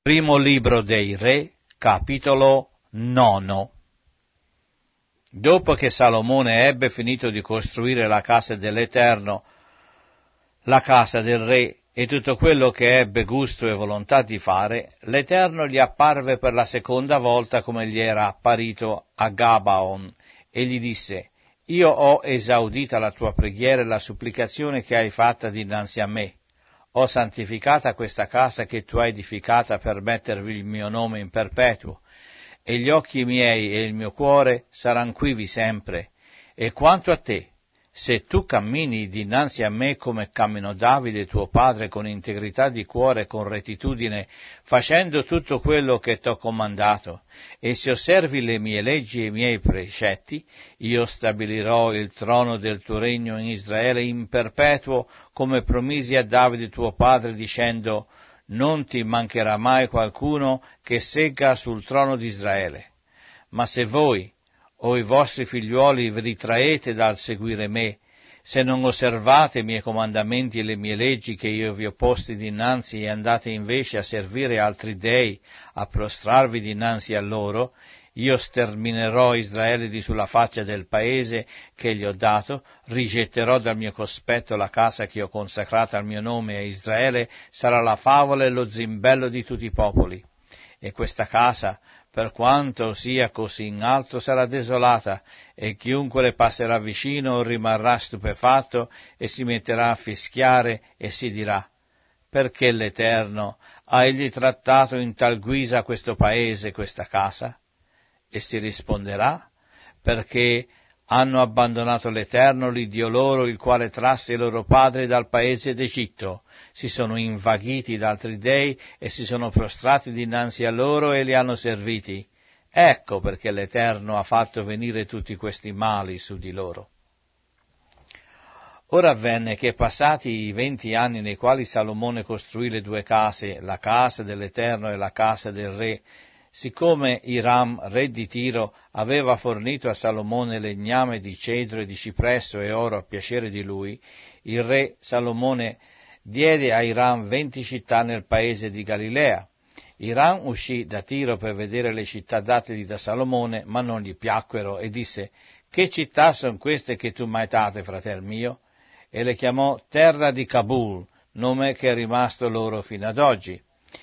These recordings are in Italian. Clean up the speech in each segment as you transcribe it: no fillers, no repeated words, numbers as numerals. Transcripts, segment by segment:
Primo libro dei Re, capitolo 9. Dopo che Salomone ebbe finito di costruire la casa dell'Eterno, la casa del re e tutto quello che ebbe gusto e volontà di fare, l'Eterno gli apparve per la seconda volta come gli era apparito a Gabaon e gli disse: Io ho esaudita la tua preghiera e la supplicazione che hai fatta dinanzi a me. Ho santificata questa casa che tu hai edificata per mettervi il mio nome in perpetuo, e gli occhi miei e il mio cuore saranno quivi sempre. E quanto a te, se tu cammini dinanzi a me come camminò Davide tuo padre, con integrità di cuore e con rettitudine, facendo tutto quello che t'ho comandato, e se osservi le mie leggi e i miei precetti, io stabilirò il trono del tuo regno in Israele in perpetuo, come promisi a Davide tuo padre, dicendo: non ti mancherà mai qualcuno che segga sul trono di Israele. Ma se voi o i vostri figliuoli vi ritraete dal seguire me, se non osservate i miei comandamenti e le mie leggi che io vi ho posti dinanzi e andate invece a servire altri dei, a prostrarvi dinanzi a loro, io sterminerò Israele di sulla faccia del paese che gli ho dato, rigetterò dal mio cospetto la casa che ho consacrata al mio nome, e Israele sarà la favola e lo zimbello di tutti i popoli. E questa casa, per quanto sia così in alto, sarà desolata, e chiunque le passerà vicino rimarrà stupefatto e si metterà a fischiare e si dirà: perché l'Eterno ha egli trattato in tal guisa questo paese, questa casa? E si risponderà: perché hanno abbandonato l'Eterno, l'Iddio loro, il quale trasse i loro padri dal paese d'Egitto, si sono invaghiti da altri dei e si sono prostrati dinanzi a loro e li hanno serviti. Ecco perché l'Eterno ha fatto venire tutti questi mali su di loro. Ora avvenne che, passati i 20 anni nei quali Salomone costruì le due case, la casa dell'Eterno e la casa del re, siccome Hiram, re di Tiro, aveva fornito a Salomone legname di cedro e di cipresso e oro a piacere di lui, il re Salomone diede a Hiram 20 città nel paese di Galilea. Hiram uscì da Tiro per vedere le città dategli da Salomone, ma non gli piacquero, e disse: che città sono queste che tu m'hai date, fratel mio? E le chiamò terra di Kabul, nome che è rimasto loro fino ad oggi.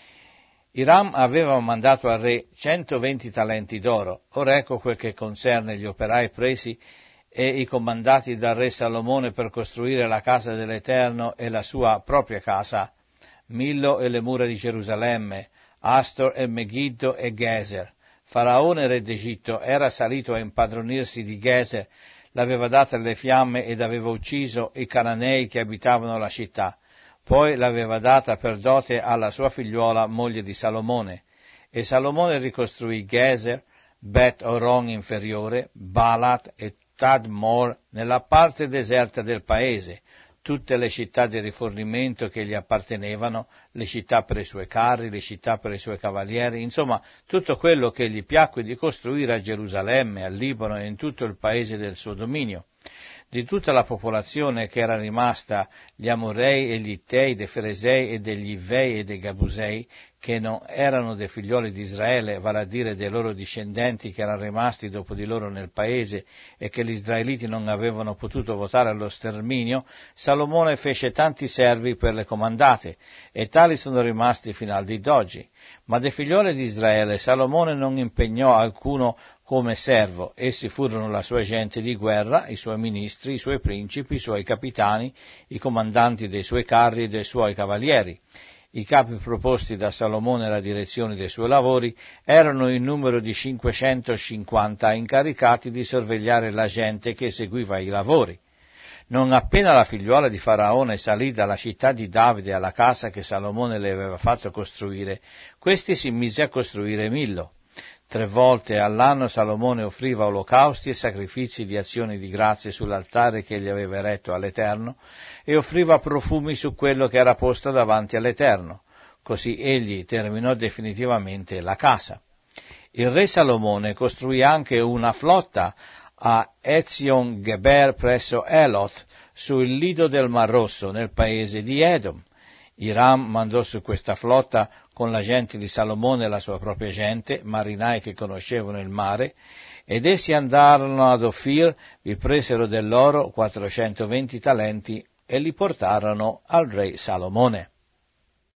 Hiram aveva mandato al re 120 talenti d'oro. Ora ecco quel che concerne gli operai presi e i comandati dal re Salomone per costruire la casa dell'Eterno e la sua propria casa: Millo e le mura di Gerusalemme, Astor e Megiddo e Geser. Faraone, re d'Egitto, era salito a impadronirsi di Geser, l'aveva data alle fiamme ed aveva ucciso i cananei che abitavano la città. Poi l'aveva data per dote alla sua figliuola, moglie di Salomone. E Salomone ricostruì Geser, Bet Oron inferiore, Balat e Tadmor nella parte deserta del paese, tutte le città di rifornimento che gli appartenevano, le città per i suoi carri, le città per i suoi cavalieri, insomma tutto quello che gli piacque di costruire a Gerusalemme, al Libano e in tutto il paese del suo dominio. Di tutta la popolazione che era rimasta, gli Amorei e gli Ittei, dei Feresei e degli Ivei e dei Gabusei, che non erano dei figlioli di Israele, vale a dire dei loro discendenti che erano rimasti dopo di loro nel paese e che gli israeliti non avevano potuto votare allo sterminio, Salomone fece tanti servi per le comandate, e tali sono rimasti fino al dì d'oggi. Ma dei figlioli di Israele Salomone non impegnò alcuno come servo. Essi furono la sua gente di guerra, i suoi ministri, i suoi principi, i suoi capitani, i comandanti dei suoi carri e dei suoi cavalieri. I capi proposti da Salomone alla direzione dei suoi lavori erano in numero di 550, incaricati di sorvegliare la gente che eseguiva i lavori. Non appena la figliuola di Faraone salì dalla città di Davide alla casa che Salomone le aveva fatto costruire, questi si mise a costruire Millo. 3 volte all'anno Salomone offriva olocausti e sacrifici di azioni di grazie sull'altare che egli aveva eretto all'Eterno, e offriva profumi su quello che era posto davanti all'Eterno. Così egli terminò definitivamente la casa. Il re Salomone costruì anche una flotta a Ezion Geber presso Elot, sul lido del Mar Rosso, nel paese di Edom. Hiram mandò su questa flotta con la gente di Salomone e la sua propria gente, marinai che conoscevano il mare, ed essi andarono ad Ofir, vi presero dell'oro 420 talenti e li portarono al re Salomone.